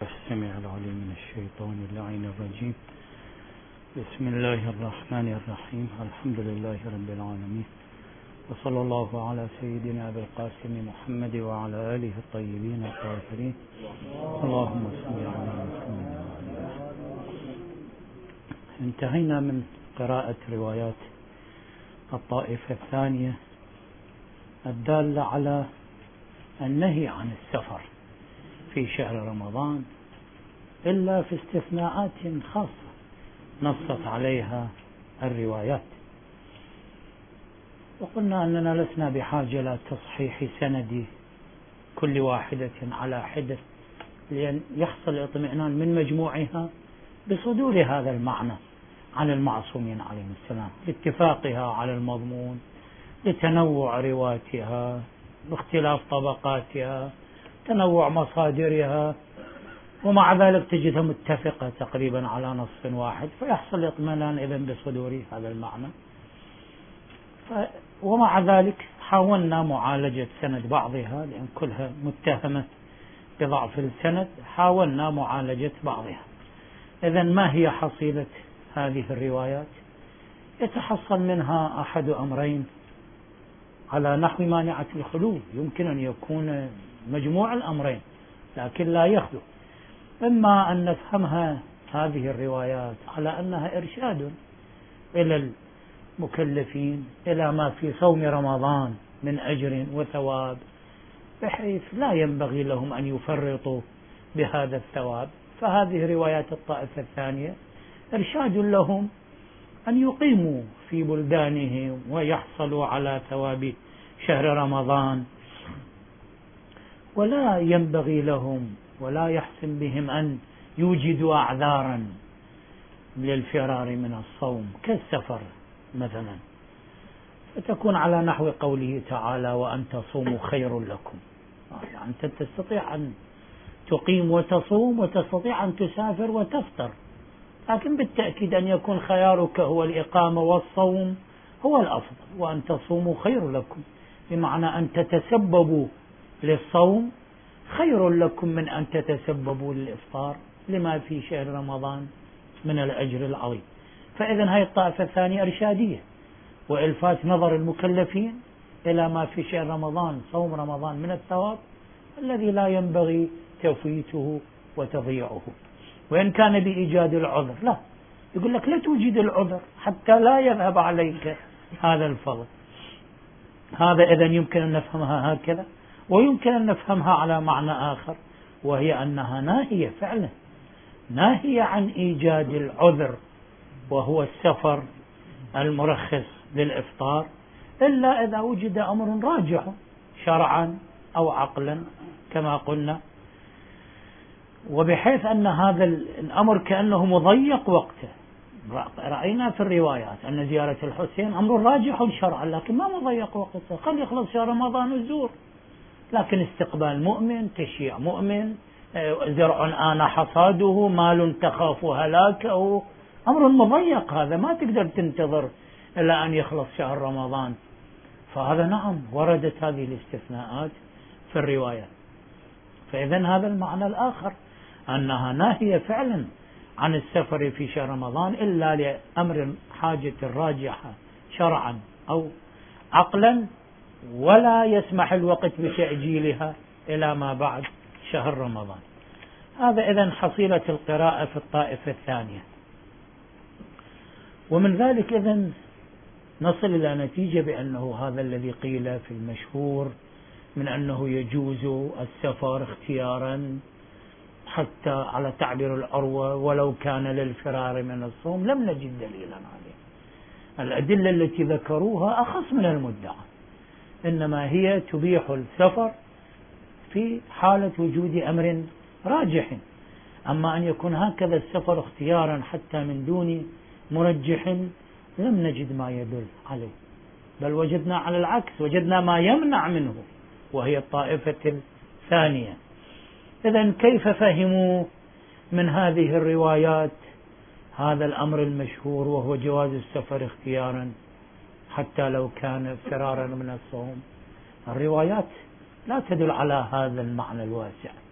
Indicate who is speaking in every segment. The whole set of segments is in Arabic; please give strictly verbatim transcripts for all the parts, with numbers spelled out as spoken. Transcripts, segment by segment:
Speaker 1: السميع العليم من الشيطان اللعين الرجيم. بسم الله الرحمن الرحيم. الحمد لله رب العالمين، وصلى الله على سيدنا أبي القاسم محمد وعلى آله الطيبين الطاهرين. اللهم صل على محمد وعلى آله. انتهينا من قراءة روايات الطائفة الثانية الدالة على النهي عن السفر في شهر رمضان إلا في استثناءات خاصة نصت عليها الروايات، وقلنا أننا لسنا بحاجة إلى تصحيح سند كل واحدة على حدة، لأن يحصل اطمئنان من مجموعها بصدور هذا المعنى عن المعصومين عليهم السلام، لاتفاقها على المضمون، لتنوع رواتها، باختلاف طبقاتها، تنوع مصادرها، ومع ذلك تجدها متفقة تقريبا على نص واحد، فيحصل اطمئنان إذن بصدور هذا المعنى. ف... ومع ذلك حاولنا معالجة سند بعضها، لأن كلها متهمة بضعف السند، حاولنا معالجة بعضها. إذن ما هي حصيلة هذه الروايات؟ يتحصل منها أحد أمرين على نحو مانعة الخلو، يمكن أن يكون مجموع الأمرين لكن لا يخلو. إما أن نفهمها هذه الروايات على أنها إرشاد إلى المكلفين إلى ما في صوم رمضان من أجر وثواب، بحيث لا ينبغي لهم أن يفرطوا بهذا الثواب، فهذه روايات الطائفة الثانية إرشاد لهم أن يقيموا في بلدانهم ويحصلوا على ثواب شهر رمضان، ولا ينبغي لهم ولا يحسن بهم أن يوجدوا أعذارا للفرار من الصوم كالسفر مثلا، فتكون على نحو قوله تعالى: وأن تصوموا خير لكم. يعني أنت تستطيع أن تقيم وتصوم، وتستطيع أن تسافر وتفطر، لكن بالتأكيد أن يكون خيارك هو الإقامة والصوم هو الأفضل. وأن تصوموا خير لكم بمعنى أن تتسببوا للصوم خير لكم من أن تتسببوا للإفطار لما في شهر رمضان من الأجر العظيم. فإذا هذه الطائفة الثانية إرشادية وإلفات نظر المكلفين إلى ما في شهر رمضان، صوم رمضان، من الثواب الذي لا ينبغي تفويته وتضييعه. وإن كان بإيجاد العذر، لا، يقول لك لا توجد العذر حتى لا يذهب عليك هذا الفضل. هذا إذن يمكن أن نفهمها هكذا، ويمكن أن نفهمها على معنى آخر، وهي أنها ناهية فعلا، ناهية عن إيجاد العذر وهو السفر المرخص للإفطار، إلا إذا وجد أمر راجح شرعا أو عقلا كما قلنا، وبحيث أن هذا الأمر كأنه مضيق وقته. رأينا في الروايات أن زيارة الحسين أمر راجح شرعا لكن ما مضيق وقته، خل يخلص شهر رمضان والزور، لكن استقبال مؤمن، تشييع مؤمن، زرع آن حصاده، مال تخاف هلاكه، أمر مضيق، هذا ما تقدر تنتظر إلى أن يخلص شهر رمضان. فهذا نعم وردت هذه الاستثناءات في الروايات. فإذن هذا المعنى الآخر أنها ناهية فعلا عن السفر في شهر رمضان إلا لأمر حاجة راجحة شرعا أو عقلا، ولا يسمح الوقت بتأجيلها إلى ما بعد شهر رمضان. هذا إذن حصيلة القراءة في الطائفة الثانية. ومن ذلك إذن نصل إلى نتيجة بأنه هذا الذي قيل في المشهور من أنه يجوز السفر اختيارا حتى على تعبير العروة ولو كان للفرار من الصوم، لم نجد دليلا عليه. الأدلة التي ذكروها أخص من المدعى، إنما هي تبيح السفر في حالة وجود أمر راجح. أما أن يكون هكذا السفر اختيارا حتى من دون مرجح لم نجد ما يدل عليه، بل وجدنا على العكس، وجدنا ما يمنع منه، وهي الطائفة الثانية. إذن كيف فهموا من هذه الروايات هذا الأمر المشهور وهو جواز السفر اختيارا حتى لو كان فرارا من الصوم؟ الروايات لا تدل على هذا المعنى الواسع،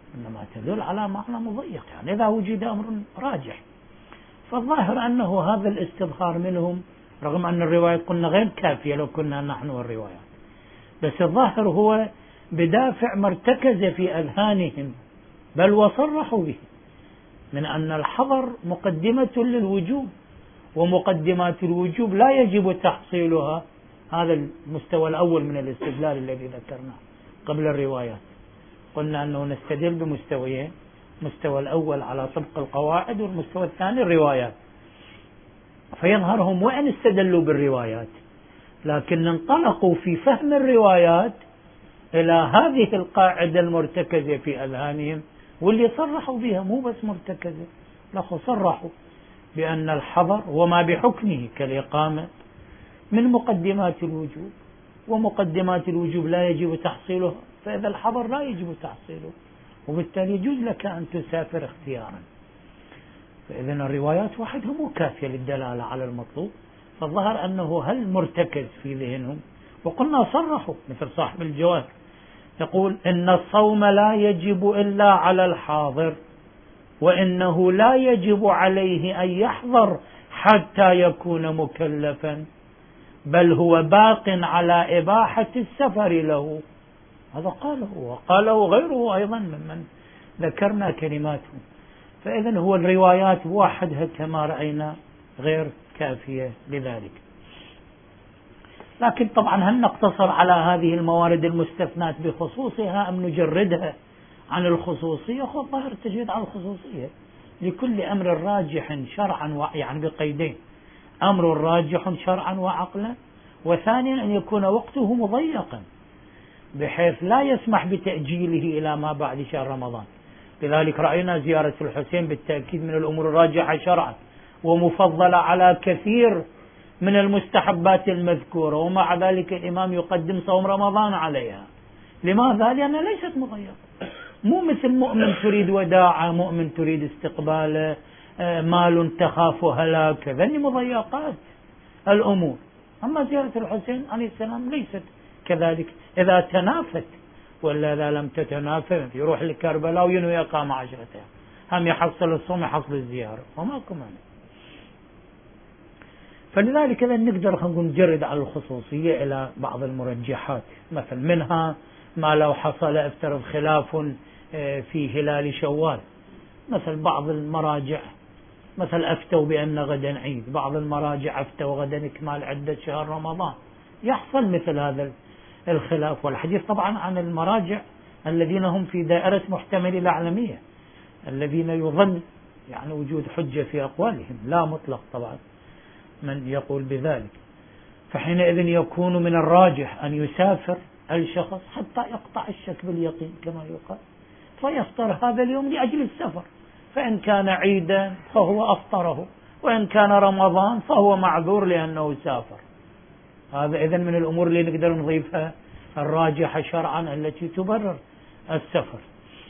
Speaker 1: إنما تدل على معنى مضيق، يعني إذا وجد أمر راجح. فالظاهر أنه هذا الاستظهار منهم، رغم أن الرواية قلنا غير كافية لو كنا نحن والروايات، بس الظاهر هو بدافع ما ارتكز في أذهانهم، بل وصرحوا به، من أن الحظر مقدمة للوجوب، ومقدمات الوجوب لا يجب تحصيلها. هذا المستوى الأول من الاستدلال الذي ذكرناه قبل الروايات. قلنا أنه نستدل بمستويين، المستوى الأول على طبق القواعد، والمستوى الثاني الروايات. فيظهرهم وإن استدلوا بالروايات لكن انطلقوا في فهم الروايات إلى هذه القاعدة المرتكزة في أذهانهم، واللي صرحوا بها، مو بس مرتكزة، لكن صرحوا بأن الحظر وما بحكمه كالإقامة من مقدمات الوجوب، ومقدمات الوجوب لا يجب تحصيلها، فإذا الحظر لا يجب تحصيله، وبالتالي يجوز لك أن تسافر اختيارا. فإذا الروايات وحدها مو كافية للدلالة على المطلوب. فالظهر أنه هل مرتكز في ذهنهم، وقلنا صرحوا مثل صاحب الجواهر يقول إن الصوم لا يجب إلا على الحاضر، وإنه لا يجب عليه أن يحضر حتى يكون مكلفا، بل هو باق على إباحة السفر له. هذا قاله، وقاله غيره أيضا ممن ذكرنا كلماتهم. فإذن هو الروايات وحدها كما رأينا غير كافية لذلك. لكن طبعا هل نقتصر على هذه الموارد المستثنات بخصوصها أم نجردها عن الخصوصية؟ خذ ظاهر التجريد على الخصوصية لكل أمر راجح شرعا، يعني بقيدين: أمر راجح شرعا وعقلا، وثانيا أن يكون وقته مضيقا بحيث لا يسمح بتأجيله إلى ما بعد شهر رمضان. لذلك رأينا زيارة الحسين بالتأكيد من الأمور الراجحة شرعا، ومفضلة على كثير من المستحبات المذكورة، ومع ذلك الإمام يقدم صوم رمضان عليها. لماذا؟ لأنها ليست مضيقة، مو مثل مؤمن تريد وداعة، مؤمن تريد استقبال، مال تخاف هلاك، ذني مضيقات الأمور. أما زيارة الحسين عليه السلام ليست كذلك إذا تنافت، ولا إذا لم تتنافى يروح لكربلاء وينوي إقامة عشرة أيام، هم يحصل الصوم يحصل الزيارة وماكو مانع. فلذلك إذا نقدر نجرد على الخصوصية إلى بعض المرجحات، مثل منها ما لو حصل افترض خلاف في هلال شوال، مثل بعض المراجع مثل أفتوا بأن غدا عيد، بعض المراجع أفتوا غدا إكمال عدة شهر رمضان، يحصل مثل هذا الخلاف. والحديث طبعا عن المراجع الذين هم في دائرة محتمل الأعلمية، الذين يظن يعني وجود حجة في أقوالهم، لا مطلق طبعا من يقول بذلك. فحينئذ يكون من الراجح أن يسافر الشخص حتى يقطع الشك باليقين كما يقال، فيفطر هذا اليوم لأجل السفر، فإن كان عيدا فهو أفطره، وإن كان رمضان فهو معذور لأنه سافر. هذا إذن من الأمور اللي نقدر نضيفها الراجحة شرعا التي تبرر السفر.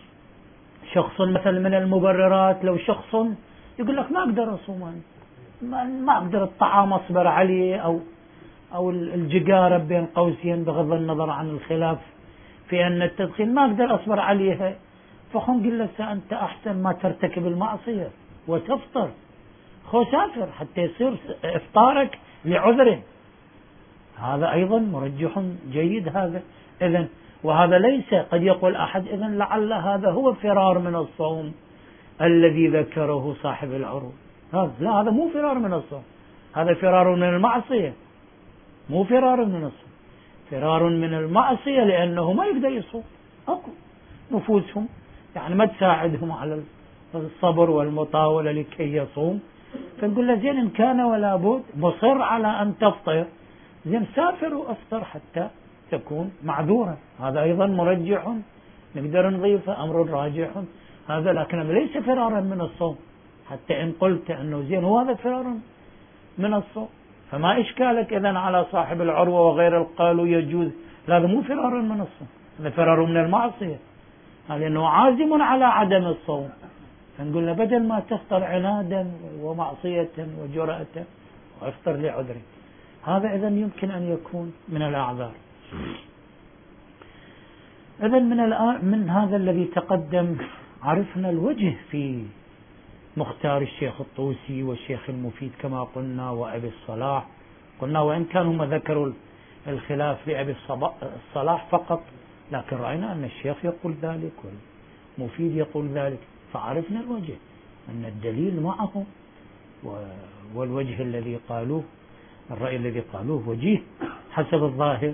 Speaker 1: شخص مثل من المبررات، لو شخص يقول لك ما أقدر أصوم، ما أقدر الطعام أصبر عليه، أو أو الجقارة بين قوسين بغض النظر عن الخلاف في أن التدخين ما أقدر أصبر عليها، فخن قل له أنت أحسن ما ترتكب المعصية وتفطر، خو سافر حتى يصير إفطارك لعذر. هذا أيضا مرجح جيد هذا. إذن وهذا ليس، قد يقول أحد إذن لعل هذا هو فرار من الصوم الذي ذكره صاحب العروض. هذا لا، هذا مو فرار من الصوم، هذا فرار من المعصية، مو فرار من الصوم، فرار من المعصية، لأنه ما يقدر يصوم، أكو نفوسهم يعني ما تساعدهم على الصبر والمطاولة لكي يصوم، فنقول له زين إن كان ولا بد مصر على أن تفطر، زين سافر وأفطر حتى تكون معذورا. هذا أيضا مرجح نقدر نضيفه، أمر راجح هذا، لكن ليس فرارا من الصوم، حتى إن قلت أنه زين هو هذا فرار من الصوم، فما إشكالك إذن على صاحب العروة وغير قالوا يجوز. هذا مو فرار من الصوم، هذا فرار من المعصية، لأنه عازم على عدم الصوم، فنقول له بدل ما تفطر عنادا ومعصية وجرأة وافطر لعذر. هذا إذن يمكن أن يكون من الأعذار. إذن من, من هذا الذي تقدم عرفنا الوجه في مختار الشيخ الطوسي والشيخ المفيد كما قلنا وأبي الصلاح. قلنا وإن كانوا هم ذكروا الخلاف لأبي الصلاح فقط، لكن رأينا أن الشيخ يقول ذلك والمفيد يقول ذلك، فعرفنا الوجه أن الدليل معهم، والوجه الذي قالوه، الرأي الذي قالوه وجيه حسب الظاهر.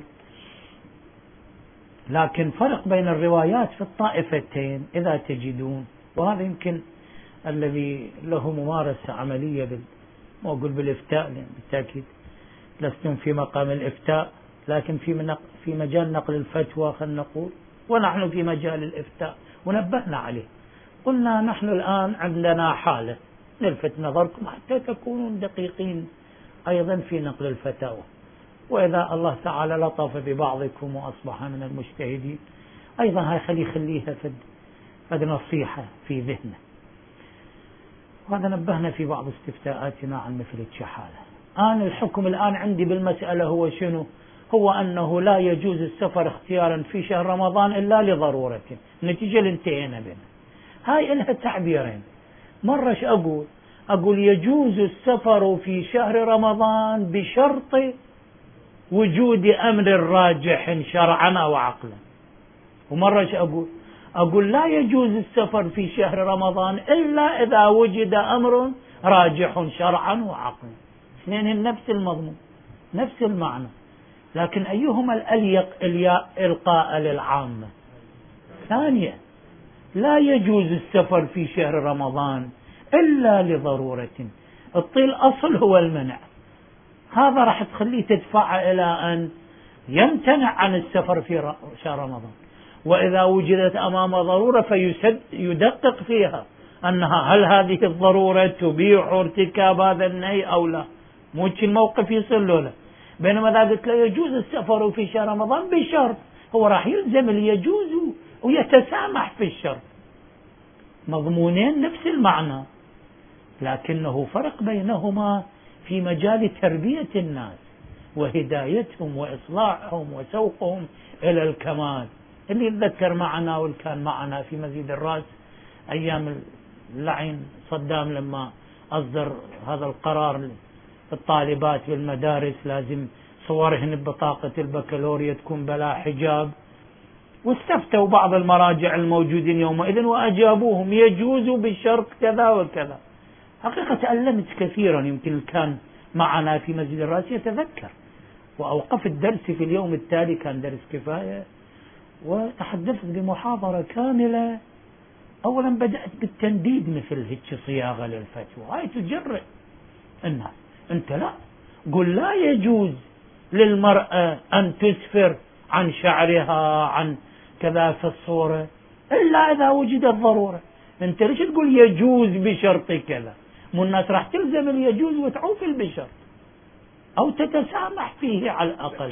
Speaker 1: لكن فرق بين الروايات في الطائفتين إذا تجدون، وهذا يمكن الذي له ممارسة عملية بال ما أقول بالإفتاء، بالتأكيد لستم في مقام الإفتاء، لكن في في مجال نقل الفتوى خلينا نقول، ونحن في مجال الإفتاء ونبهنا عليه. قلنا نحن الآن عندنا حالة نلفت نظركم حتى تكونوا دقيقين أيضا في نقل الفتاوى، وإذا الله تعالى لطف ببعضكم وأصبح من المجتهدين أيضا هاي خلي خليها فد, فد نصيحة في ذهنه. وهذا نبهنا في بعض استفتاءاتنا عن مثل الشحالة. أنا الحكم الآن عندي بالمسألة هو شنو؟ هو أنه لا يجوز السفر اختيارا في شهر رمضان إلا لضرورة، النتيجة اللي انتهينا بنا. هاي لها تعبيرين، مرة ايش أقول؟ أقول يجوز السفر في شهر رمضان بشرط وجود أمر راجح شرعا أو عقلا، ومرة ايش أقول؟ أقول لا يجوز السفر في شهر رمضان إلا إذا وجد أمر راجح شرعا وعقلا. اثنين نفس المضمون نفس المعنى، لكن أيهما الأليق إلقاء للعامة؟ ثانية، لا يجوز السفر في شهر رمضان إلا لضرورة. الطيل أصل هو المنع، هذا راح تخليه تدفع إلى أن يمتنع عن السفر في شهر رمضان، وإذا وجدت أمام ضرورة فيدقق فيها أنها هل هذه الضرورة تبيح ارتكاب هذا النهي أو لا، مو الموقف يصل له. بينما إذا قلت لا يجوز السفر في شهر رمضان بشرط، هو راح يلزم اللي يجوز ويتسامح في الشرط. مضمونين نفس المعنى، لكنه فرق بينهما في مجال تربية الناس وهدايتهم وإصلاحهم وسوقهم إلى الكمال. اللي يتذكر معنا والكان معنا في مسجد الراس أيام اللعين صدام لما أصدر هذا القرار، الطالبات بالمدارس لازم صورهن ببطاقة البكالوريا تكون بلا حجاب، واستفتوا بعض المراجع الموجودين يومئذ وأجابوهم يجوز بشرط كذا وكذا. حقيقة تألمت كثيرا، يمكن كان معنا في مسجد الراس يتذكر، وأوقفت درسي في اليوم التالي كان درس كفاية، وتحدثت بمحاضرة كاملة. أولا بدأت بالتنديد مثل هيك صياغة للفتوى، هاي تجرئ الناس. أنت لا قل لا يجوز للمرأة أن تسفر عن شعرها عن كذا في الصورة إلا إذا وجدت ضرورة. أنت ليش تقول يجوز بشرط كذا؟ مو الناس راح تلزم اليجوز وتعوفل بشرط أو تتسامح فيه على الأقل،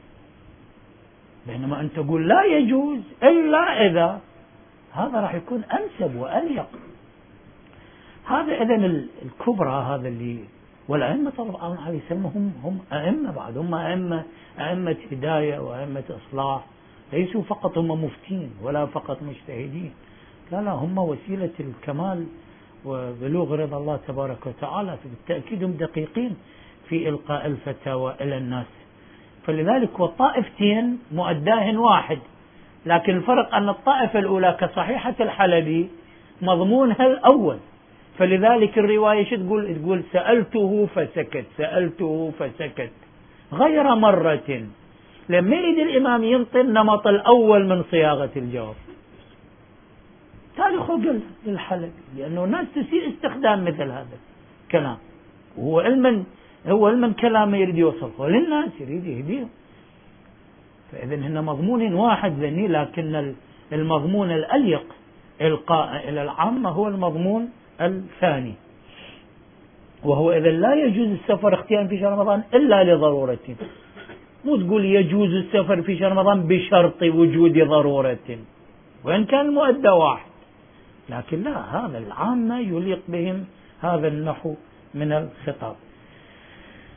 Speaker 1: بينما أنت تقول لا يجوز إلا إذا، هذا راح يكون أنسب وأليق. هذا إذن الكبرى، هذا اللي والأئمة طبعا هذه يسمهم هم أئمة، بعد هم أئمة أئمة هداية وأئمة إصلاح، ليسوا فقط هم مفتين ولا فقط مجتهدين، لا لا هم وسيلة الكمال وبلوغ رضا الله تبارك وتعالى، فبالتأكيد هم دقيقين في إلقاء الفتاوى إلى الناس. فلذلك والطائفتين مؤداهن واحد، لكن الفرق أن الطائفة الأولى كصحيحة الحلبي مضمونها الأول، فلذلك الرواية شو تقول؟ تقول سألته فسكت سألته فسكت غير مرة، لما يريد الإمام ينطي النمط الأول من صياغة الجواب. تاريخه قل للحلبي، لأنه الناس تسيء استخدام مثل هذا الكلام، وهو علما هو علما كلامه يريد يوصله للناس، يريد يهديهم. فإذا هن مضمون واحد ذني، لكن المضمون الأليق إلقاء إلى العامة هو المضمون الثاني، وهو إذا لا يجوز السفر اختيارا في شهر رمضان إلا لضرورة. مو تقول يجوز السفر في شهر رمضان بشرط وجود ضرورة، وإن كان المؤدى واحد، لكن لا، هذا العامة يليق بهم هذا النحو من الخطاب.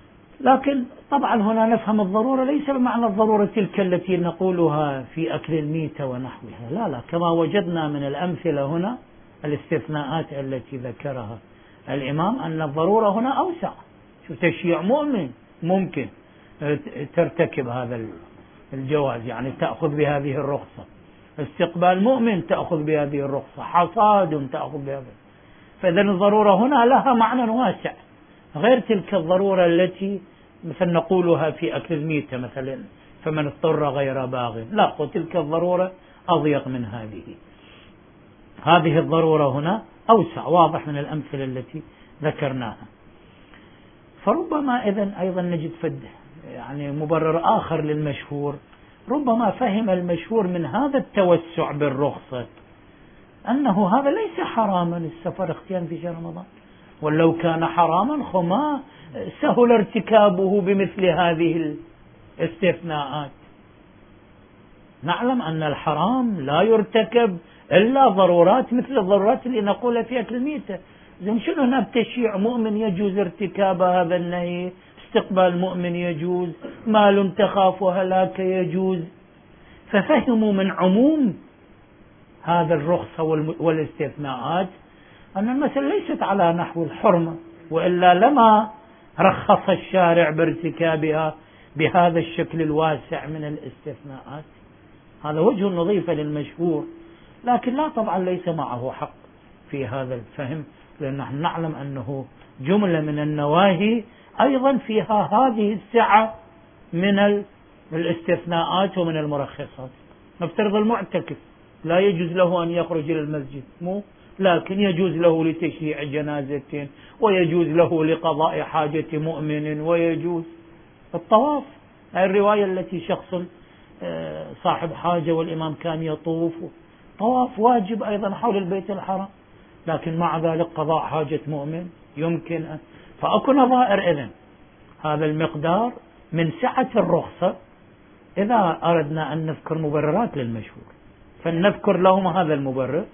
Speaker 1: لكن طبعا هنا نفهم الضرورة ليس بمعنى الضرورة تلك التي نقولها في أكل الميتة ونحوها، لا لا، كما وجدنا من الأمثلة هنا الاستثناءات التي ذكرها الإمام أن الضرورة هنا أوسع. شو تشييع مؤمن ممكن ترتكب هذا الجواز، يعني تأخذ بهذه الرخصة، استقبال مؤمن تأخذ بهذه الرخصة، حصاد تأخذ بهذا. فإذا الضرورة هنا لها معنى واسع غير تلك الضرورة التي مثل نقولها في أكل الميتة مثلا فمن اضطر غير باغ، لا، وتلك الضرورة أضيق من هذه. هذه الضرورة هنا أوسع، واضح من الأمثلة التي ذكرناها. فربما إذن أيضا نجد فده يعني مبرر آخر للمشهور، ربما فهم المشهور من هذا التوسع بالرخصة أنه هذا ليس حراما السفر اختيارا في شهر رمضان، ولو كان حراما خما سهل ارتكابه بمثل هذه الاستثناءات. نعلم أن الحرام لا يرتكب إلا ضرورات مثل الضرورات اللي نقولها في أكل الميتة. زين شنو هنا بتشييع مؤمن يجوز ارتكاب هذا النهي، استقبال مؤمن يجوز، مال تخاف هلاك يجوز. ففهموا من عموم هذا الرخصة والاستثناءات أن المسألة ليست على نحو الحرمة، وإلا لما رخص الشارع بارتكابها بهذا الشكل الواسع من الاستثناءات. هذا وجه نظيفة للمشهور، لكن لا طبعا ليس معه حق في هذا الفهم، لأن نحن نعلم أنه جملة من النواهي أيضا فيها هذه السعة من الاستثناءات ومن المرخصات. نفترض المعتكف لا يجوز له أن يخرج إلى المسجد، مو لكن يجوز له لتشييع جنازة، ويجوز له لقضاء حاجة مؤمن، ويجوز الطواف. الرواية التي شخص صاحب حاجة والإمام كان يطوف، طواف واجب أيضا حول البيت الحرام، لكن مع ذلك قضاء حاجة مؤمن يمكن أن. فأكو نظائر إذن هذا المقدار من سعة الرخصة. إذا أردنا أن نذكر مبررات للمشهور فلنذكر لهم هذا المبرر،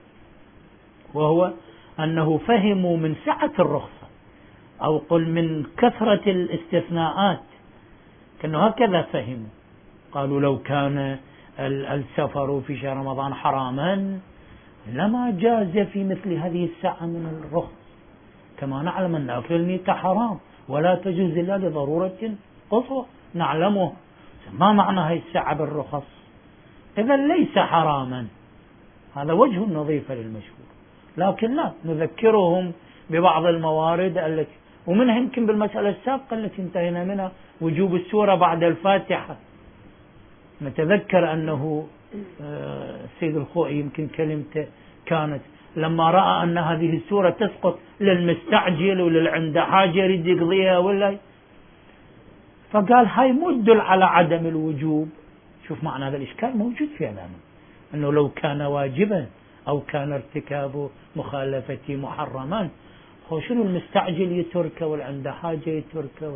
Speaker 1: وهو أنه فهموا من سعة الرخصة، أو قل من كثرة الاستثناءات، كأنه هكذا فهموا. قالوا لو كان السفر في شهر رمضان حراما لما جاز في مثل هذه السعة من الرخص، كما نعلم أن أكل الميتة حرام ولا تجوز إلا لضرورة قصوى نعلمه. ما معنى هذه السعة بالرخص؟ إذا ليس حراما. هذا وجه نظيف للمشهور، لكن لا، نذكرهم ببعض الموارد التي ومنها يمكن بالمسألة السابقة التي انتهينا منها وجوب السورة بعد الفاتحة. نتذكر أنه السيد الخوئي يمكن كلمته كانت لما رأى أن هذه السورة تسقط للمستعجل وللعند حاجة يريد يقضيها ولا، فقال هاي مو تدل على عدم الوجوب. شوف معنى هذا الإشكال موجود في أمامه، أنه لو كان واجبا أو كان ارتكاب مخالفة محرما، هو شنو المستعجل يتركه والعند حاجة يتركه؟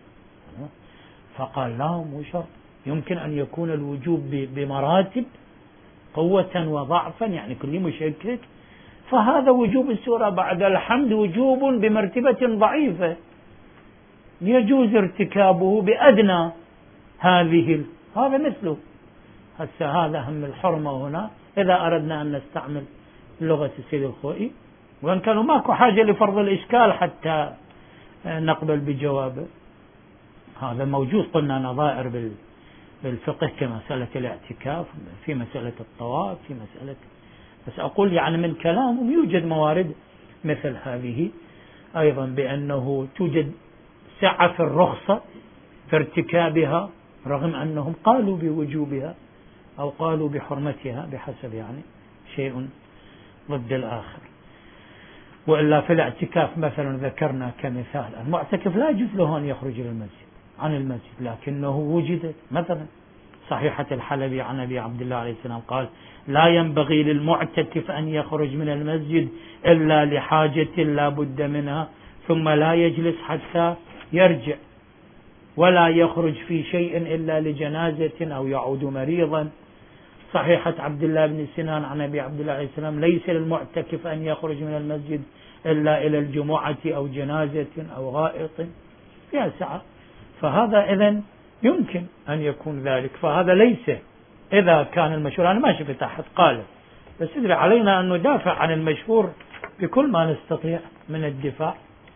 Speaker 1: فقال لا، مو شرط، يمكن أن يكون الوجوب بمراتب قوة وضعفا، يعني كل مشكك. فهذا وجوب السورة بعد الحمد وجوب بمرتبة ضعيفة يجوز ارتكابه بأدنى هذه، هذا مثله. هسه هذا هم الحرمة هنا إذا أردنا أن نستعمل لغة السيد الخوئي، وإن كانوا ماكو حاجة لفرض الإشكال حتى نقبل بجوابه. هذا موجود، قلنا نظائر بالفقه كمسألة الاعتكاف، في مسألة الطواف، في مسألة، بس أقول يعني من كلامهم يوجد موارد مثل هذه أيضا، بأنه توجد سعة في الرخصة في ارتكابها رغم أنهم قالوا بوجوبها أو قالوا بحرمتها بحسب يعني شيء ضد الآخر. وإلا في الاعتكاف مثلا ذكرنا كمثال المعتكف لا يجوز له أن يخرج إلى المسجد عن المسجد، لكنه وجدت مثلا صحيحة الحلبي عن أبي عبد الله عليه السلام قال لا ينبغي للمعتكف أن يخرج من المسجد إلا لحاجة لا بد منها، ثم لا يجلس حتى يرجع، ولا يخرج في شيء إلا لجنازة أو يعود مريضا. صحيحة عبد الله بن سنان عن أبي عبد الله عليه السلام ليس للمعتكف أن يخرج من المسجد إلا إلى الجمعة أو جنازة أو غائط، فيها سعة. فهذا إذن يمكن أن يكون ذلك. فهذا ليس إذا كان المشهور، أنا ما شفت أحد قال، بس إذا علينا أن ندافع عن المشهور بكل ما نستطيع من الدفاع.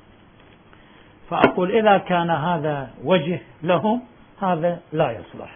Speaker 1: فأقول إذا كان هذا وجه لهم هذا لا يصلح،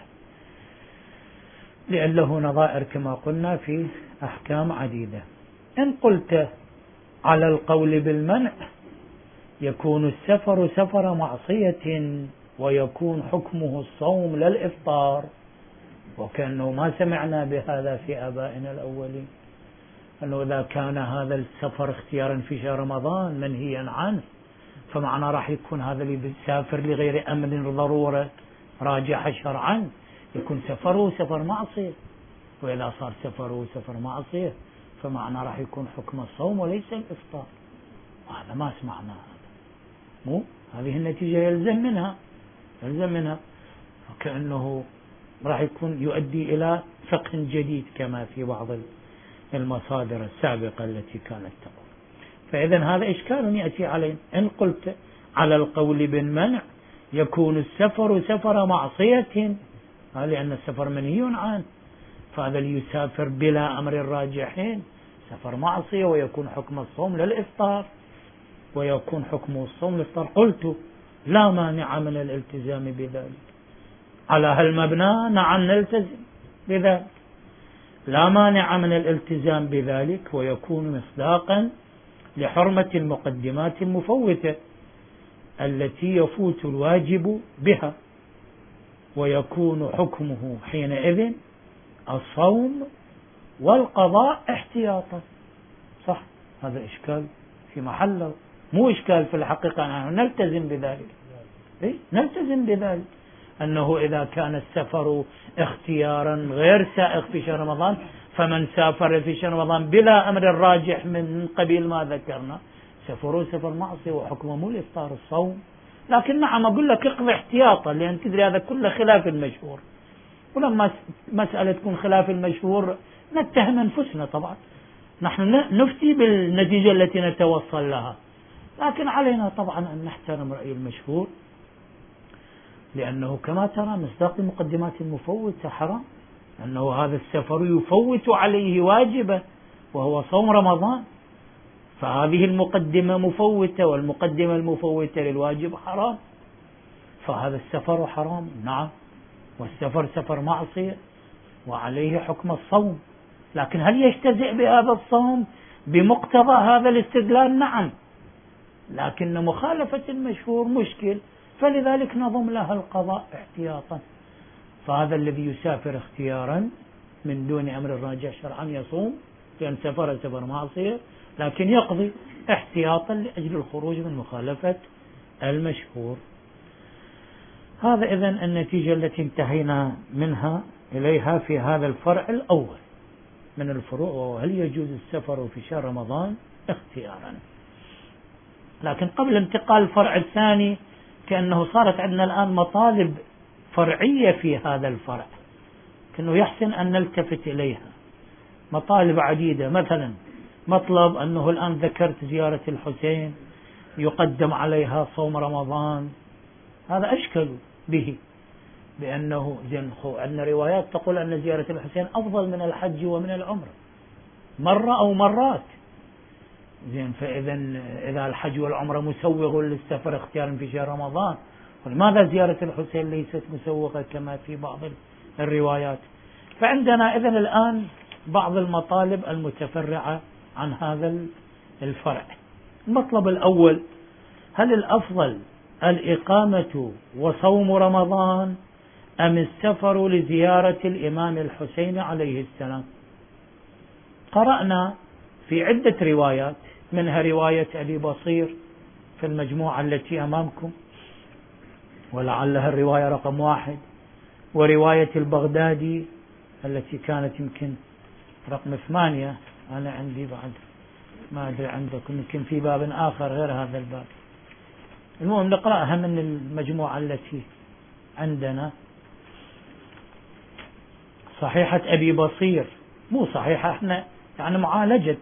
Speaker 1: لأن له نظائر كما قلنا في أحكام عديدة. إن قلت على القول بالمنع يكون السفر سفر معصية ويكون حكمه الصوم لا الإفطار، وكأنه ما سمعنا بهذا في آبائنا الأولين، أنه إذا كان هذا السفر اختيارا في شهر رمضان منهيا عنه، فمعنى راح يكون هذا اللي بيسافر لغير أمر ضرورة راجح شرعا يكون سفره سفر معصية، وإذا صار سفره سفر معصية فمعنى راح يكون حكم الصوم وليس الإفطار. وهذا ما سمعنا، هذا مو هذه النتيجة يلزم منها يلزم منها وكأنه راح يكون يؤدي إلى فقه جديد كما في بعض المصادر السابقة التي كانت تقول. فإذا هذا إشكال يأتي علينا. إن قلت على القول بالمنع يكون السفر سفر معصية، لأن السفر منهي عنه، فهذا اللي يسافر بلا أمر الراجحين سفر معصية ويكون حكم الصوم للإفطار، ويكون حكم الصوم للإفطار. قلت لا مانع من الالتزام بذلك. على هالمبنى نعم نلتزم بذلك، لا مانع من الالتزام بذلك، ويكون مصداقا لحرمة المقدمات المفوتة التي يفوت الواجب بها، ويكون حكمه حينئذ الصوم والقضاء احتياطا. صح، هذا إشكال في محله، مو إشكال في الحقيقة، نحن نلتزم بذلك. إيه؟ نلتزم بذلك أنه إذا كان السفر اختيارا غير سائغ في شهر رمضان، فمن سافر في شهر رمضان بلا أمر راجح من قبيل ما ذكرنا سفره سفر معصية وحكمه مو الإفطار الصوم. لكن نعم أقول لك اقضي احتياطا، لأن تدري هذا كله خلاف المشهور، ولما مسألة تكون خلاف المشهور نتهم أنفسنا. طبعا نحن نفتي بالنتيجة التي نتوصل لها، لكن علينا طبعا أن نحترم رأي المشهور، لأنه كما ترى مصداق المقدمات المفوتة حرام، أنه هذا السفر يفوت عليه واجبه وهو صوم رمضان، فهذه المقدمة مفوتة، والمقدمة المفوتة للواجب حرام، فهذا السفر حرام. نعم، والسفر سفر معصية وعليه حكم الصوم. لكن هل يجتزئ بهذا الصوم بمقتضى هذا الاستدلال؟ نعم، لكن مخالفة المشهور مشكل، فلذلك نضم لها القضاء احتياطا. فهذا الذي يسافر اختيارا من دون أمر راجع شرعا يصوم، لأن سفر سفر معصية، لكن يقضي احتياطا لأجل الخروج من مخالفة المشهور. هذا إذن النتيجة التي انتهينا منها إليها في هذا الفرع الأول من الفروع، وهل يجوز السفر في شهر رمضان اختيارا. لكن قبل انتقال الفرع الثاني، كأنه صارت عندنا الآن مطالب فرعية في هذا الفرع، كأنه يحسن أن نلتفت إليها. مطالب عديدة، مثلا مطلب أنه الآن ذكرت زيارة الحسين يقدم عليها صوم رمضان، هذا أشكل به، بأنه زين عندنا روايات تقول أن زيارة الحسين أفضل من الحج ومن العمرة مرة أو مرات. زين، فإذا إذا الحج والعمرة مسوغ للسفر اختيارا في شهر رمضان، ولماذا زيارة الحسين ليست مسوغة كما في بعض الروايات؟ فعندنا إذن الآن بعض المطالب المتفرعة عن هذا الفرع. المطلب الأول: هل الأفضل الإقامة وصوم رمضان أم السفر لزيارة الإمام الحسين عليه السلام؟ قرأنا في عدة روايات، منها رواية أبي بصير في المجموعة التي أمامكم ولعلها الرواية رقم واحد، ورواية البغدادي التي كانت يمكن رقم ثمانية، أنا عندي بعد ما أدري عندكم يمكن في باب آخر غير هذا الباب. المهم نقرأها من المجموعة التي عندنا. صحيحة أبي بصير، مو صحيحة احنا يعني معالجة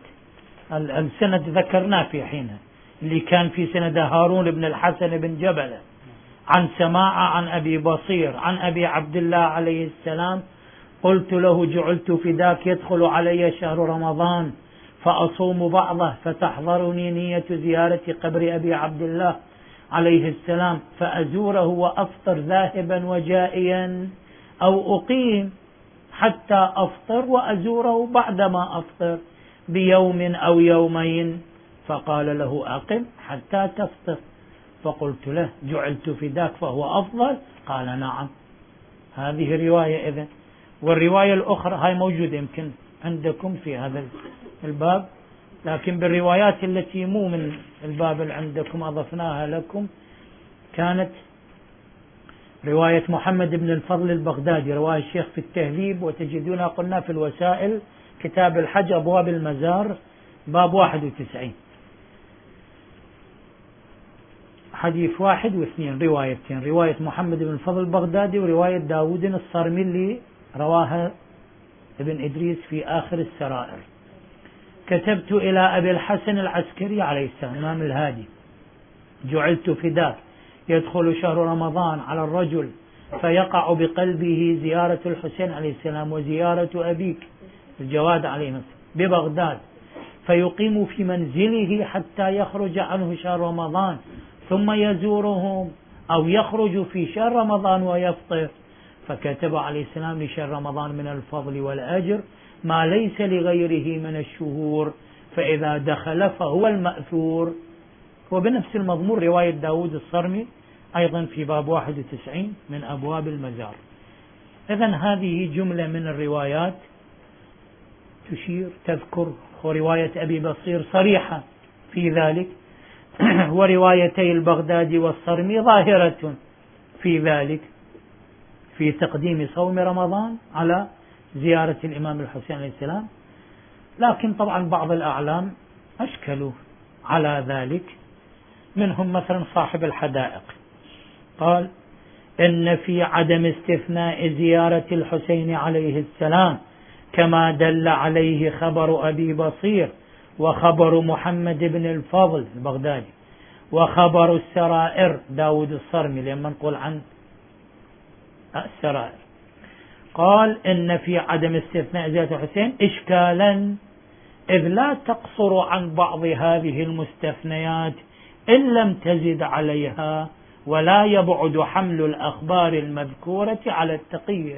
Speaker 1: السند ذكرناه في حينها، اللي كان في سند هارون بن الحسن بن جبلة عن سماعة عن أبي بصير عن أبي عبد الله عليه السلام قلت له جعلت فداك يدخل علي شهر رمضان فأصوم بعضه فتحضرني نية زيارة قبر أبي عبد الله عليه السلام فأزوره وأفطر ذاهبا وجائيا أو أقيم حتى أفطر وأزوره بعدما أفطر بيوم أو يومين. فقال له أقم حتى تفطر. فقلت له جعلت فداك فهو أفضل؟ قال نعم. هذه رواية إذن. والرواية الأخرى هاي موجودة يمكن عندكم في هذا الباب، لكن بالروايات التي مو من الباب اللي عندكم أضفناها لكم، كانت رواية محمد بن الفضل البغدادي رواية الشيخ في التهذيب، وتجدونها قلنا في الوسائل كتاب الحج أبواب المزار باب واحد وتسعين، حديث واحد واثنين روايتين، رواية محمد بن الفضل البغدادي ورواية داود الصرمي اللي رواها ابن إدريس في آخر السرائر. كتبت إلى أبي الحسن العسكري عليه السلام إمام الهادي جعلت فداك يدخل شهر رمضان على الرجل فيقع بقلبه زيارة الحسين عليه السلام وزيارة أبيك الجواد عليه السلام ببغداد، فيقيم في منزله حتى يخرج عنه شهر رمضان ثم يزورهم، أو يخرج في شهر رمضان ويفطر. فكتب عليه السلام لشهر رمضان من الفضل والأجر ما ليس لغيره من الشهور، فإذا دخل فهو المأثور. وبنفس المضمون رواية داود الصرمي أيضا في باب واحد وتسعين من أبواب المزار. إذن هذه جملة من الروايات تشير تذكر، ورواية أبي بصير صريحة في ذلك، وروايتي البغدادي والصرمي ظاهرة في ذلك في تقديم صوم رمضان على زيارة الإمام الحسين عليه السلام. لكن طبعا بعض الأعلام أشكلوا على ذلك، منهم مثلا صاحب الحدائق قال إن في عدم استثناء زيارة الحسين عليه السلام كما دل عليه خبر أبي بصير وخبر محمد بن الفضل البغدادي وخبر السرائر داود الصرمي لما نقول عن السرائر، قال إن في عدم استثناء زيارة الحسين إشكالا إذ لا تقصر عن بعض هذه المستثنيات إن لم تزد عليها، ولا يبعد حمل الأخبار المذكورة على التقية.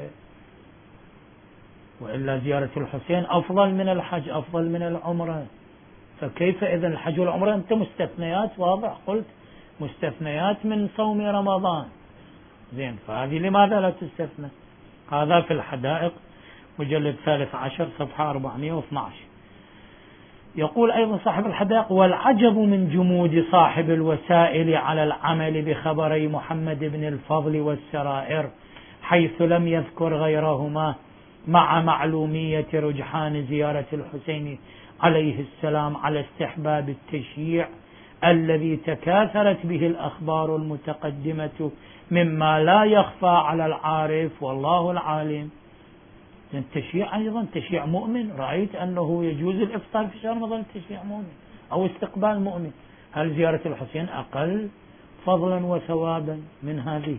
Speaker 1: وإلا زيارة الحسين أفضل من الحج أفضل من العمرة، فكيف إذن الحج والعمرة أنت مستثنيات واضح قلت مستثنيات من صوم رمضان، زين فهذه لماذا لا تستثنى؟ هذا في الحدائق مجلد ثالث عشر صفحة أربعمائة واثني عشر. يقول أيضا صاحب الحدائق والعجب من جمود صاحب الوسائل على العمل بخبري محمد بن الفضل والسرائر حيث لم يذكر غيرهما، مع معلومية رجحان زيارة الحسين عليه السلام على استحباب التشييع الذي تكاثرت به الأخبار المتقدمة مما لا يخفى على العارف والله العالم. التشييع أيضا تشييع مؤمن، رأيت أنه يجوز الإفطار في شهر رمضان تشييع مؤمن أو استقبال مؤمن، هل زيارة الحسين أقل فضلا وثوابا من هذه؟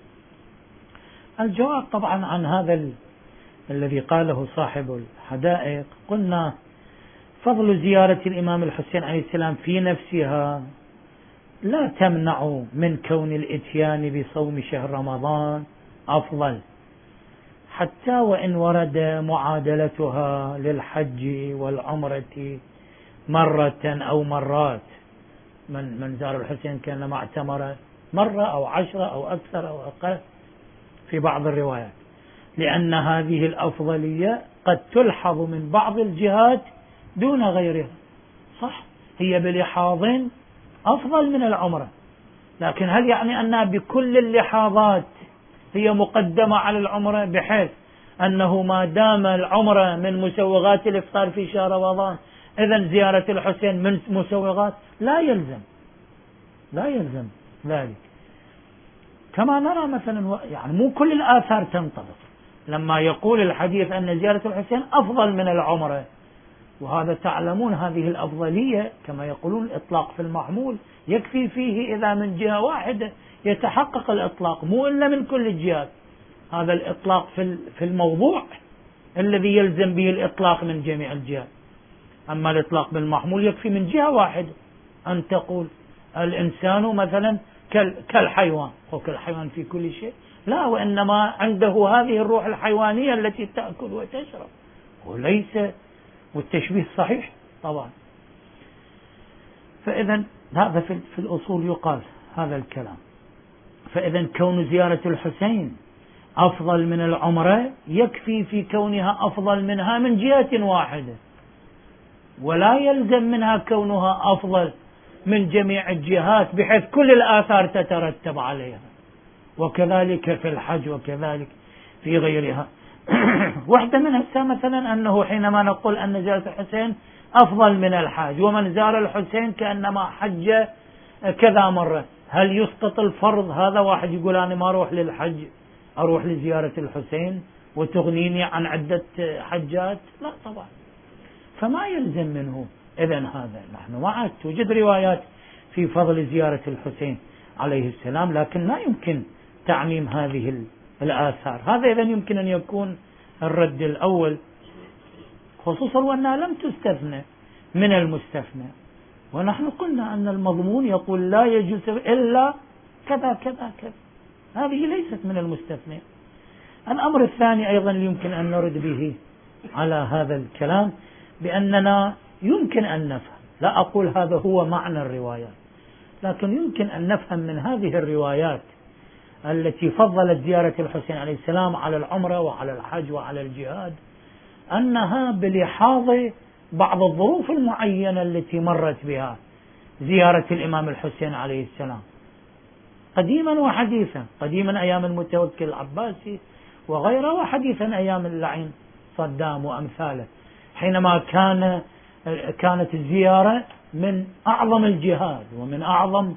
Speaker 1: الجواب طبعا عن هذا ال... الذي قاله صاحب الحدائق، قلنا فضل زيارة الإمام الحسين عليه السلام في نفسها لا تمنع من كون الإتيان بصوم شهر رمضان أفضل، حتى وإن ورد معادلتها للحج والعمرة مرة أو مرات. من من زار الحسين كأنما اعتمر مرة أو عشرة أو أكثر أو أقل في بعض الروايات، لأن هذه الأفضلية قد تلحظ من بعض الجهات دون غيرها. صح هي بلحاظ أفضل من العمرة، لكن هل يعني أنها بكل اللحاظات هي مقدمة على العمرة، بحيث أنه ما دام العمرة من مسوغات الإفطار في شهر رمضان إذن زيارة الحسين من مسوغات؟ لا يلزم لا يلزم ذلك. كما نرى مثلا يعني مو كل الآثار تنطبق، لما يقول الحديث أن زيارة الحسين أفضل من العمرة وهذا تعلمون هذه الأفضلية كما يقولون الإطلاق في المحمول يكفي فيه إذا من جهة واحدة يتحقق الإطلاق، مو إلا من كل الجهات. هذا الإطلاق في الموضوع الذي يلزم به الإطلاق من جميع الجهات. أما الإطلاق بالمحمول يكفي من جهة واحدة، أن تقول الإنسان مثلا كالحيوان، وكالحيوان في كل شيء، لا، وإنما عنده هذه الروح الحيوانية التي تأكل وتشرب، وليس، والتشبيه صحيح طبعا. فإذا هذا في الأصول يقال هذا الكلام. فإذا كون زيارة الحسين أفضل من العمرة يكفي في كونها أفضل منها من جهة واحدة، ولا يلزم منها كونها أفضل من جميع الجهات بحيث كل الآثار تترتب عليها، وكذلك في الحج وكذلك في غيرها. واحدة منها مثلا أنه حينما نقول أن زيارة الحسين أفضل من الحج، ومن زار الحسين كأنما حج كذا مرة، هل يسقط الفرض؟ هذا واحد يقول أنا ما أروح للحج، أروح لزيارة الحسين وتغنيني عن عدة حجات؟ لا طبعا، فما يلزم منه. إذن هذا نحن معك، توجد روايات في فضل زيارة الحسين عليه السلام، لكن لا يمكن تعميم هذه الآثار. هذا إذن يمكن أن يكون الرد الأول، خصوصا وأنها لم تستثنى من المستثنى، ونحن قلنا أن المضمون يقول لا يجوز إلا كذا كذا كذا، هذه ليست من المستثنى. الأمر الثاني أيضا يمكن أن نرد به على هذا الكلام بأننا يمكن أن نفهم، لا أقول هذا هو معنى الروايات، لكن يمكن أن نفهم من هذه الروايات التي فضلت زيارة الحسين عليه السلام على العمرة وعلى الحج وعلى الجهاد أنها بلحاظ بعض الظروف المعينة التي مرت بها زيارة الإمام الحسين عليه السلام قديما وحديثا، قديما أيام المتوكل العباسي وغيره، وحديثا أيام اللعين صدام وأمثاله، حينما كان كانت الزيارة من أعظم الجهاد ومن أعظم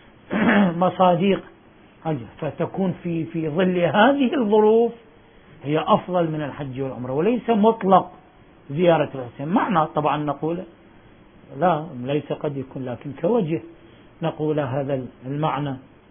Speaker 1: مصادق، فتكون في في ظل هذه الظروف هي أفضل من الحج والعمرة، وليس مطلق زيارة الحسين. معنى طبعا نقول لا، ليس قد يكون، لكن كوجه نقول هذا المعنى.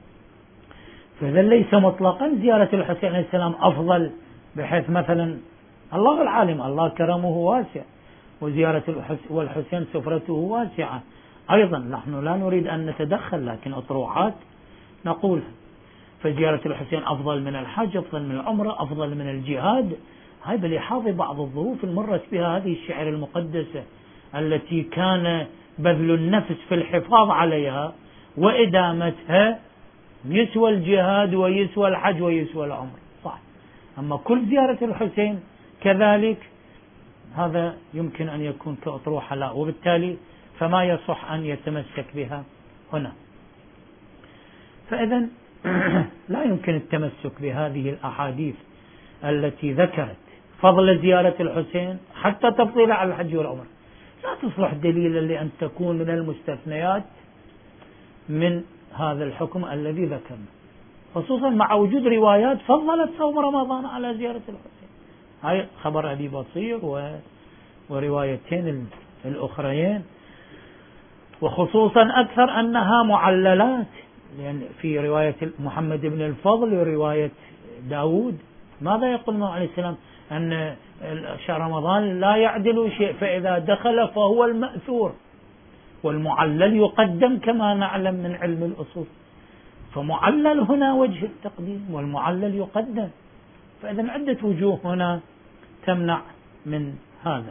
Speaker 1: فإذا ليس مطلقا زيارة الحسين عليه السلام أفضل، بحيث مثلا الله العالم، الله كرمه واسع، وزيارة الحسين والحسين سفرته واسعة أيضا، نحن لا نريد أن نتدخل، لكن أطروحات نقولها. فزيارة الحسين أفضل من الحج، أفضل من العمرة، أفضل من الجهاد، هاي بلحاظ بعض الظروف المرت بها هذه الشعر المقدسة التي كان بذل النفس في الحفاظ عليها وإدامتها يسوى الجهاد ويسوى الحج ويسوى العمر، صح. أما كل زيارة الحسين كذلك هذا يمكن أن يكون كأطروحة لا، وبالتالي فما يصح أن يتمسك بها هنا. فإذا لا يمكن التمسك بهذه الأحاديث التي ذكرت فضل زيارة الحسين حتى تفضيل على الحج والعمر، لا تصلح دليلا لأن تكون من المستثنيات من هذا الحكم الذي ذكرنا، خصوصا مع وجود روايات فضلت صوم رمضان على زيارة الحسين. هاي خبر أبي بصير وروايتين الأخريين، وخصوصا أكثر أنها معللات، لأن في رواية محمد بن الفضل ورواية داود ماذا يقول النبي عليه السلام؟ أن شهر رمضان لا يعدل شيء، فإذا دخل فهو المأثور، والمعلل يقدم كما نعلم من علم الأصول، فمعلل هنا وجه التقديم والمعلل يقدم، فإذا عدة وجوه هنا تمنع من هذا.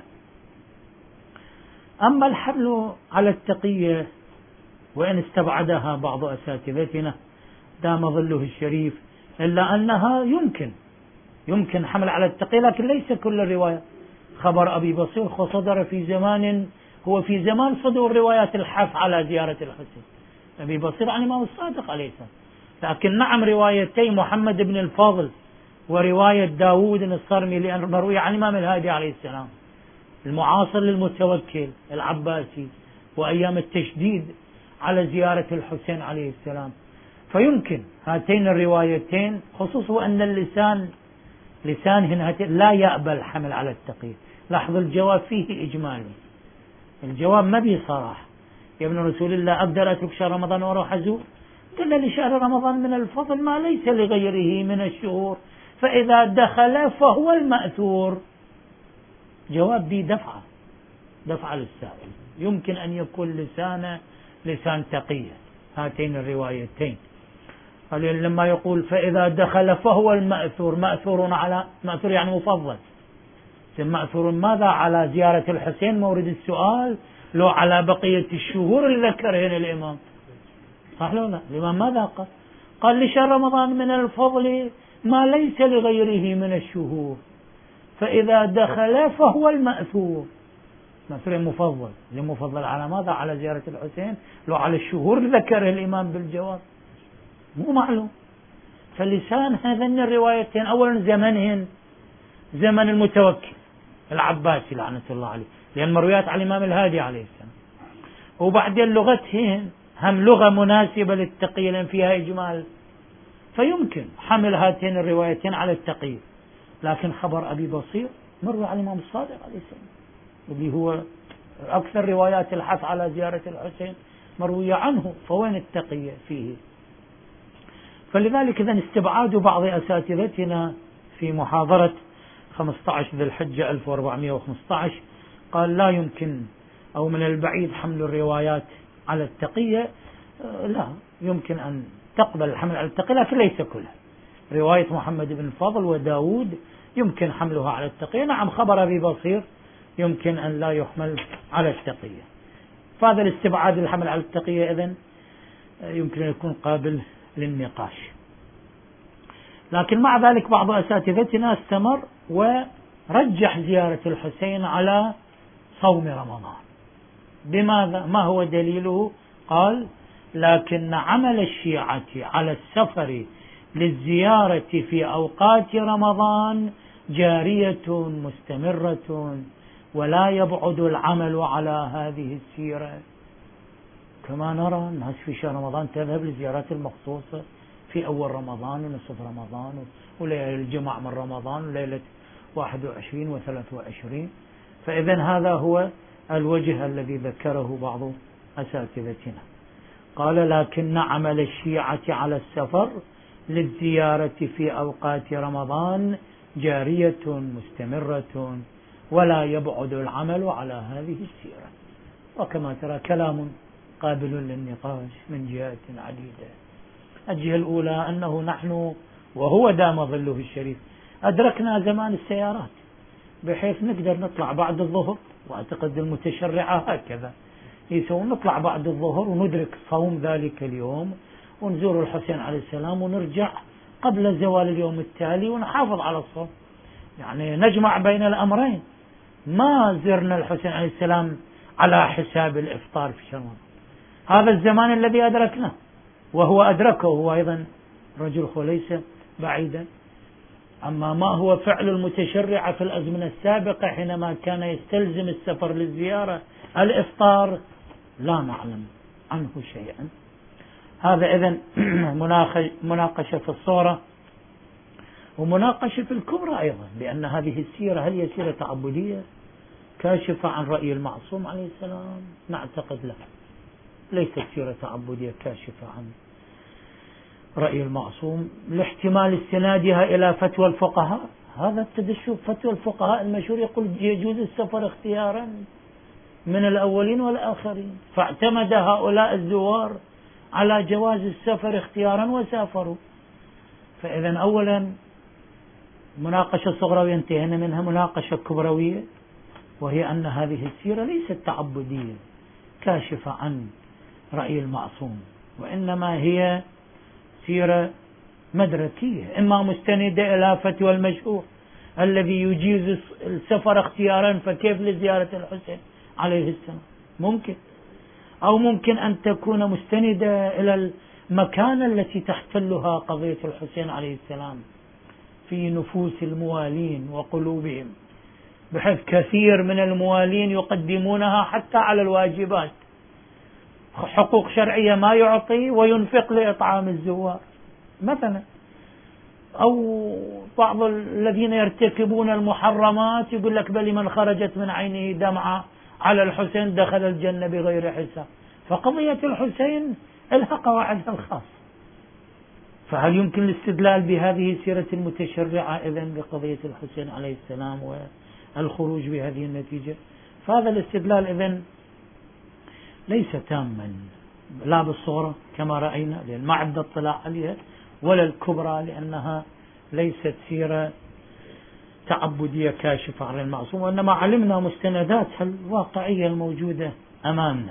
Speaker 1: أما الحمل على التقية وإن استبعدها بعض أساتذتنا دام ظله الشريف، إلا أنها يمكن يمكن حمل على التقية، لكن ليس كل الرواية. خبر أبي بصير صدر في زمان هو في زمان صدور روايات الحث على زيارة الحسين، أبي بصير عن الإمام الصادق عليه السلام، لكن نعم روايتي محمد بن الفضل ورواية داود الصرمي لأن مروية عن الإمام الهادي عليه السلام المعاصر للمتوكل العباسي وأيام التشديد على زيارة الحسين عليه السلام، فيمكن هاتين الروايتين، خصوصا أن اللسان لسان هنا لا يقبل حمل على التقييد. لاحظ الجواب فيه إجمالي، الجواب ما به صراحة. يا ابن رسول الله أقدر أترك شهر رمضان وأروح أزور؟ قال لشهر رمضان من الفضل ما ليس لغيره من الشهور، فإذا دخل فهو المأثور. جواب به دفعة دفعة للسائل. يمكن أن يكون لسانه لسان تقية هاتين الروايتين. لما يقول فإذا دخل فهو المأثور، مأثور على مأثور يعني مفضل. مأثور ماذا؟ على زيارة الحسين مورد السؤال، لو على بقية الشهور اللي ذكرهن الإمام، صح لو لا؟ الإمام ماذا قال؟ قال لشهر رمضان من الفضل ما ليس لغيره من الشهور، فإذا دخل فهو المأثور. مأثور مفضل، المفضل على ماذا؟ على زيارة الحسين، لو على الشهور ذكره الإمام بالجواب مو معلوم. فلسان هذين الروايتين أولا زمنهن زمن المتوكل العباسي لعنة الله عليه، لأن مرويات على الإمام الهادي عليه السلام، وبعدين لغتهن هم لغة مناسبة للتقية لأن فيها إجمال، فيمكن حمل هاتين الروايتين على التقية. لكن خبر أبي بصير مروي على الإمام الصادق عليه السلام، اللي هو أكثر روايات الحث على زيارة الحسين مروية عنه، فوين التقية فيه؟ فلذلك إذن استبعاد بعض أساتذتنا في محاضرة خمسة عشر ذي الحجة ألف وأربعمائة وخمسة عشر قال لا يمكن أو من البعيد حمل الروايات على التقية. لا، يمكن أن تقبل الحمل على التقية لكن ليس كلها. رواية محمد بن فضل وداود يمكن حملها على التقية. نعم، خبر أبي بصير يمكن أن لا يحمل على التقية. فهذا الاستبعاد الحمل على التقية إذن يمكن أن يكون قابل للنقاش. لكن مع ذلك بعض أساتذتنا استمر ورجح زيارة الحسين على صوم رمضان. بماذا؟ ما هو دليله؟ قال لكن عمل الشيعة على السفر للزيارة في أوقات رمضان جارية مستمرة ولا يبعد العمل على هذه السيرة. كما نرى الناس في شهر رمضان تذهب للزيارات المخصوصة في أول رمضان ونصف رمضان وليلة الجمعة من رمضان وليلة واحد وعشرين وثلاث وعشرين. فإذن هذا هو الوجه الذي ذكره بعض أساتذتنا. قال لكن عمل الشيعة على السفر للزيارة في أوقات رمضان جارية مستمرة ولا يبعد العمل على هذه السيرة. وكما ترى كلام قابل للنقاش من جهات عديدة. الجهة الأولى أنه نحن وهو دام ظله الشريف أدركنا زمان السيارات بحيث نقدر نطلع بعد الظهر، وأعتقد المتشرعة هكذا يسوون، نطلع بعد الظهر وندرك صوم ذلك اليوم ونزور الحسين عليه السلام ونرجع قبل زوال اليوم التالي ونحافظ على الصوم. يعني نجمع بين الأمرين، ما زرنا الحسين عليه السلام على حساب الإفطار في شهر رمضان. هذا الزمان الذي أدركناه وهو أدركه، هو أيضا رجل ليس بعيدا. أما ما هو فعل المتشرع في الأزمنة السابقة حينما كان يستلزم السفر للزيارة الإفطار لا نعلم عنه شيئا. هذا إذن مناقشة في الصورة ومناقشة في الكبرى أيضا، لأن هذه السيرة هل هي سيرة تعبدية كاشفة عن رأي المعصوم عليه السلام؟ نعتقد لا، ليست سيرة تعبدية كاشفة عن رأي المعصوم، لاحتمال استنادها إلى فتوى الفقهاء. هذا التدشق فتوى الفقهاء المشهور يقول يجوز السفر اختيارا من الأولين والآخرين، فاعتمد هؤلاء الزوار على جواز السفر اختيارا وسافروا. فإذا أولا مناقشة صغروية انتهينا منها، مناقشة كبروية وهي أن هذه السيرة ليست تعبدية كاشفة عن رأي المعصوم، وإنما هي سيرة مدركية، إما مستندة إلى فتوى المشهور الذي يجيز السفر اختيارا فكيف لزيارة الحسين عليه السلام، ممكن، أو ممكن أن تكون مستندة إلى المكانة التي تحتلها قضية الحسين عليه السلام في نفوس الموالين وقلوبهم، بحيث كثير من الموالين يقدمونها حتى على الواجبات، حقوق شرعية ما يعطي وينفق لإطعام الزوار مثلا، أو بعض الذين يرتكبون المحرمات يقول لك بل من خرجت من عينه دمعة على الحسين دخل الجنة بغير حساب. فقضية الحسين لها قواعدها الخاصة. فهل يمكن الاستدلال بهذه السيرة المتشرعة إذن بقضية الحسين عليه السلام والخروج بهذه النتيجة؟ فهذا الاستدلال إذن ليس تاما، لا بالصورة كما رأينا لأن ما عندنا اطلاع عليها، ولا الكبرى لأنها ليست سيرة تعبدية كاشفة عن المعصوم، وإنما علمنا مستنداتها الواقعية الموجودة أمامنا.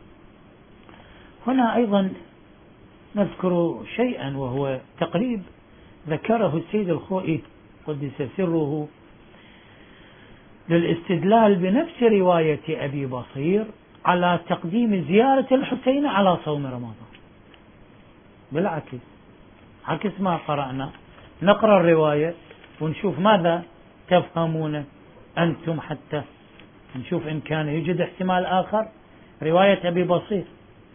Speaker 1: هنا أيضا نذكر شيئا وهو تقريب ذكره السيد الخوئي قدس سره للاستدلال بنفس رواية أبي بصير على تقديم زيارة الحسين على صوم رمضان. بالعكس، عكس ما قرأنا، نقرأ الرواية ونشوف ماذا تفهمون أنتم حتى نشوف إن كان يوجد احتمال آخر. رواية أبي بصير: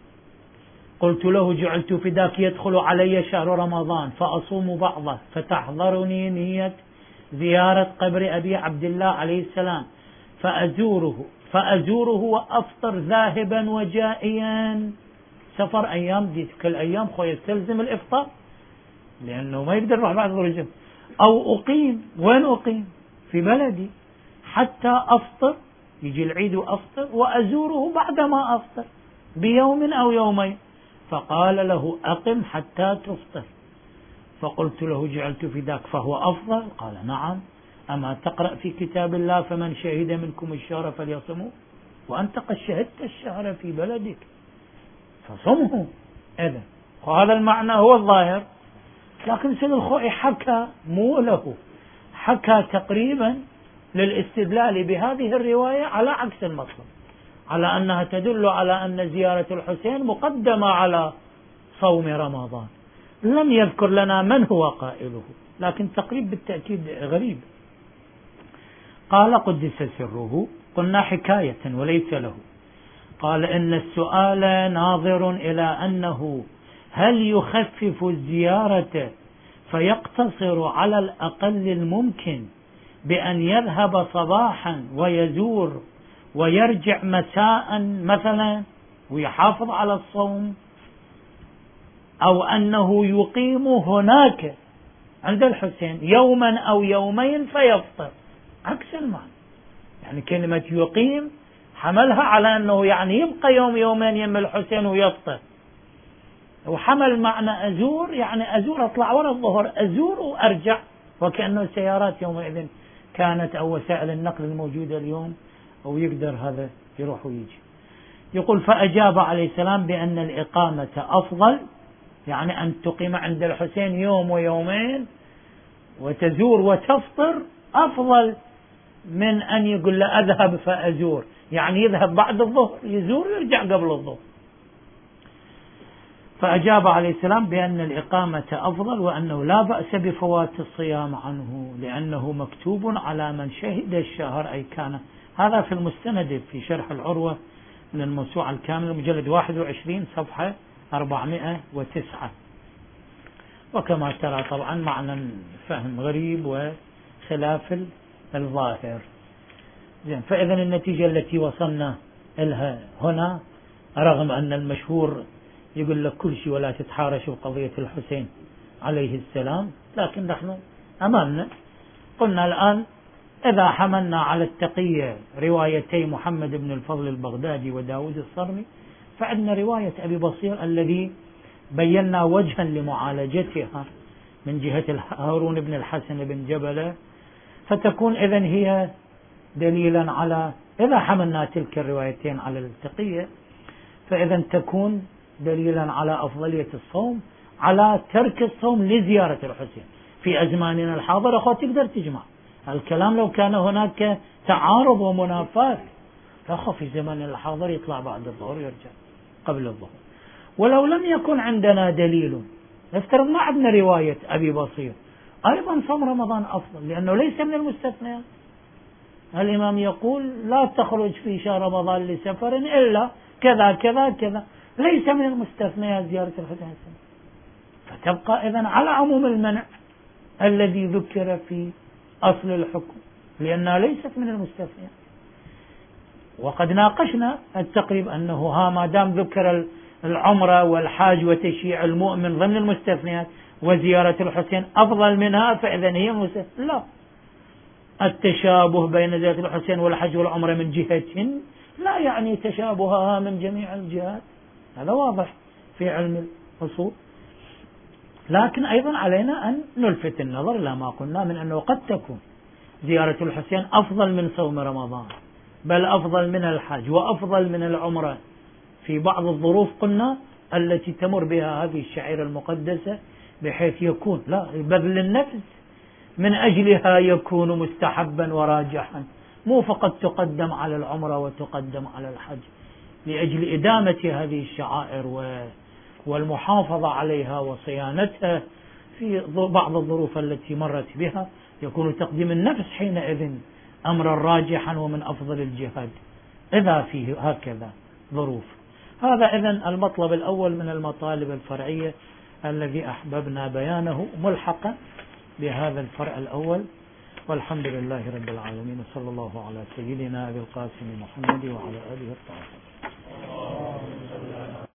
Speaker 1: قلت له جعلت فداك يدخل علي شهر رمضان فأصوم بعضه فتحضرني نية زيارة قبر أبي عبد الله عليه السلام فأزوره فأزوره وأفطر ذاهبا وجائيا. سفر أيام دي تلك الأيام خو يستلزم الإفطار لأنه ما يقدر يروح بعد الرجل. أو أقيم، وين أقيم؟ في بلدي حتى أفطر، يجي العيد وأفطر، وأزوره بعدما أفطر بيوم أو يومين. فقال له أقم حتى تفطر. فقلت له جعلت فداك فهو أفضل؟ قال نعم. أما تقرأ في كتاب الله فمن شهد منكم الشهر فليصمه، وأنت قد شهدت الشهر في بلدك فصمه. إذن وهذا المعنى هو الظاهر. لكن سيد الخوئي حكى مو له، حكى تقريبا للاستدلال بهذه الرواية على عكس المطلب، على أنها تدل على أن زيارة الحسين مقدمة على صوم رمضان. لم يذكر لنا من هو قائله، لكن تقريب بالتأكيد غريب. قال قدس سره: قلنا حكاية وليس له. قال إن السؤال ناظر إلى أنه هل يخفف الزيارة فيقتصر على الأقل الممكن بأن يذهب صباحا ويزور ويرجع مساء مثلا ويحافظ على الصوم، أو أنه يقيم هناك عند الحسين يوما أو يومين فيفطر. عكس المعنى، يعني كلمة يقيم حملها على أنه يعني يبقى يوم يومين يم الحسين ويفطر، وحمل معنى أزور يعني أزور أطلع ورا الظهر أزور وأرجع، وكأنه السيارات يومئذ كانت أو وسائل النقل الموجودة اليوم أو يقدر هذا يروح ويجي. يقول: فأجاب عليه السلام بأن الإقامة أفضل، يعني أن تقيم عند الحسين يوم ويومين وتزور وتفطر أفضل من أن يقول له أذهب فأزور، يعني يذهب بعد الظهر يزور ويرجع قبل الظهر. فأجاب عليه السلام بأن الإقامة أفضل، وأنه لا بأس بفوات الصيام عنه لأنه مكتوب على من شهد الشهر أي كان. هذا في المستند في شرح العروة من الموسوعة الكاملة مجلد واحد وعشرين صفحة أربعمائة وتسعة. وكما ترى طبعا معنى فهم غريب وخلاف الظاهر. زين، فإذا النتيجة التي وصلنا لها هنا، رغم أن المشهور يقول لك كل شيء ولا تتحارش بقضية الحسين عليه السلام، لكن نحن أمامنا قلنا الآن إذا حملنا على التقية روايتي محمد بن الفضل البغدادي وداود الصرمي، فعندنا رواية أبي بصير الذي بينا وجها لمعالجتها من جهة هارون بن الحسن بن جبلة، فتكون إذن هي دليلا على، إذا حملنا تلك الروايتين على التقية فإذا تكون دليلا على أفضلية الصوم على ترك الصوم لزيارة الحسين. في أزماننا الحاضرة أخوة تقدر تجمع الكلام، لو كان هناك تعارض ومنافاة فأخو في زماننا الحاضر يطلع بعد الظهر يرجع قبل الظهر. ولو لم يكن عندنا دليل، نفترض ما عندنا رواية أبي بصير، أيضا صوم رمضان أفضل لأنه ليس من المستثنيات. الإمام يقول لا تخرج في شهر رمضان لسفر إلا كذا كذا كذا، ليس من المستثنيات زيارة الحسين، فتبقى إذن على عموم المنع الذي ذكر في أصل الحكم لأنها ليست من المستثنيات. وقد ناقشنا التقريب أنه ها ما دام ذكر العمرة والحاج وتشييع المؤمن ضمن المستثنيات وزيارة الحسين أفضل منها فإذا هي مستثنى. لا، التشابه بين زيارة الحسين والحج والعمرة من جهة لا يعني تشابهها من جميع الجهات، هذا واضح في علم الأصول. لكن أيضا علينا أن نلفت النظر إلى ما قلنا من أنه قد تكون زيارة الحسين أفضل من صوم رمضان، بل أفضل من الحج وأفضل من العمرة في بعض الظروف قلنا التي تمر بها هذه الشعيرة المقدسة، بحيث يكون لا بذل النفس من أجلها يكون مستحبا وراجحا، مو فقط تقدم على العمرة وتقدم على الحج. لأجل إدامة هذه الشعائر والمحافظة عليها وصيانتها في بعض الظروف التي مرت بها، يكون تقديم النفس حينئذ أمرا راجحا ومن أفضل الجهاد إذا فيه هكذا ظروف. هذا إذن المطلب الأول من المطالب الفرعية الذي أحببنا بيانه ملحقا بهذا الفرع الأول. والحمد لله رب العالمين، صلى الله على سيدنا أبي القاسم محمد وعلى آله الطاهرين.